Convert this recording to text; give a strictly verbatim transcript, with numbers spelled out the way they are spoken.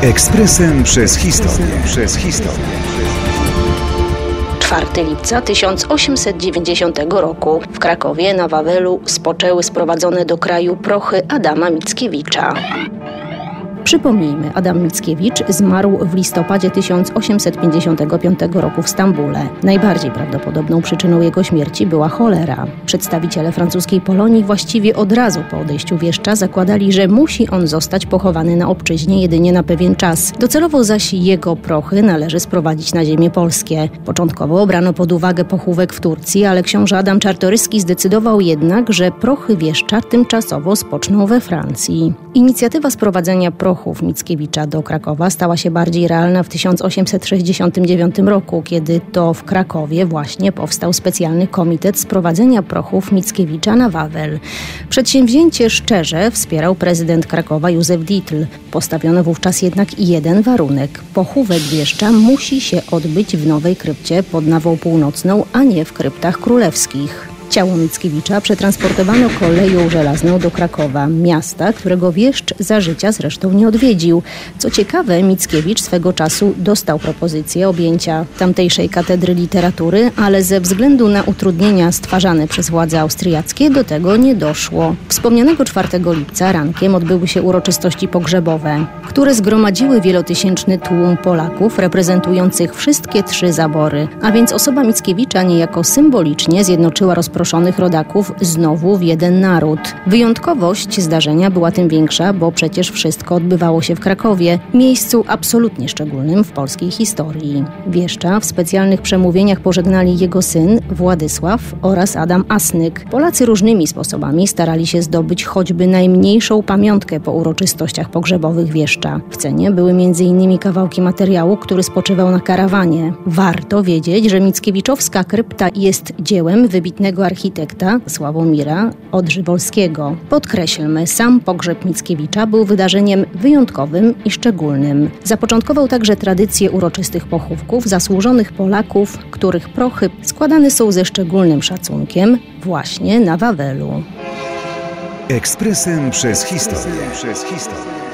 Ekspresem przez historię. Przez historię. czwartego lipca tysiąc osiemset dziewięćdziesiątego roku w Krakowie na Wawelu spoczęły sprowadzone do kraju prochy Adama Mickiewicza. Przypomnijmy, Adam Mickiewicz zmarł w listopadzie tysiąc osiemset pięćdziesiątego piątego roku w Stambule. Najbardziej prawdopodobną przyczyną jego śmierci była cholera. Przedstawiciele francuskiej Polonii właściwie od razu po odejściu wieszcza zakładali, że musi on zostać pochowany na obczyźnie jedynie na pewien czas. Docelowo zaś jego prochy należy sprowadzić na ziemię polskie. Początkowo brano pod uwagę pochówek w Turcji, ale książę Adam Czartoryski zdecydował jednak, że prochy wieszcza tymczasowo spoczną we Francji. Inicjatywa sprowadzenia prochów Mickiewicza do Krakowa stała się bardziej realna w tysiąc osiemset sześćdziesiątym dziewiątym roku, kiedy to w Krakowie właśnie powstał specjalny komitet sprowadzenia prochów Mickiewicza na Wawel. Przedsięwzięcie szczerze wspierał prezydent Krakowa Józef Dietl. Postawiono wówczas jednak jeden warunek. Pochówek wieszcza musi się odbyć w nowej krypcie pod Nawą Północną, a nie w kryptach królewskich. Ciało Mickiewicza przetransportowano koleją żelazną do Krakowa, miasta, którego wieszcz za życia zresztą nie odwiedził. Co ciekawe, Mickiewicz swego czasu dostał propozycję objęcia tamtejszej katedry literatury, ale ze względu na utrudnienia stwarzane przez władze austriackie do tego nie doszło. Wspomnianego czwartego lipca rankiem odbyły się uroczystości pogrzebowe, które zgromadziły wielotysięczny tłum Polaków reprezentujących wszystkie trzy zabory, a więc osoba Mickiewicza niejako symbolicznie zjednoczyła rozproszonych rodaków znowu w jeden naród. Wyjątkowość zdarzenia była tym większa, bo przecież wszystko odbywało się w Krakowie, miejscu absolutnie szczególnym w polskiej historii. Wieszcza w specjalnych przemówieniach pożegnali jego syn Władysław oraz Adam Asnyk. Polacy różnymi sposobami starali się zdobyć choćby najmniejszą pamiątkę po uroczystościach pogrzebowych wieszcza. W cenie były między innymi kawałki materiału, który spoczywał na karawanie. Warto wiedzieć, że Mickiewiczowska krypta jest dziełem wybitnego architekta Sławomira Odrzywolskiego. Podkreślmy, sam pogrzeb Mickiewicza był wydarzeniem wyjątkowym i szczególnym. Zapoczątkował także tradycję uroczystych pochówków zasłużonych Polaków, których prochy składane są ze szczególnym szacunkiem właśnie na Wawelu. Ekspresem przez historię. Przez historię.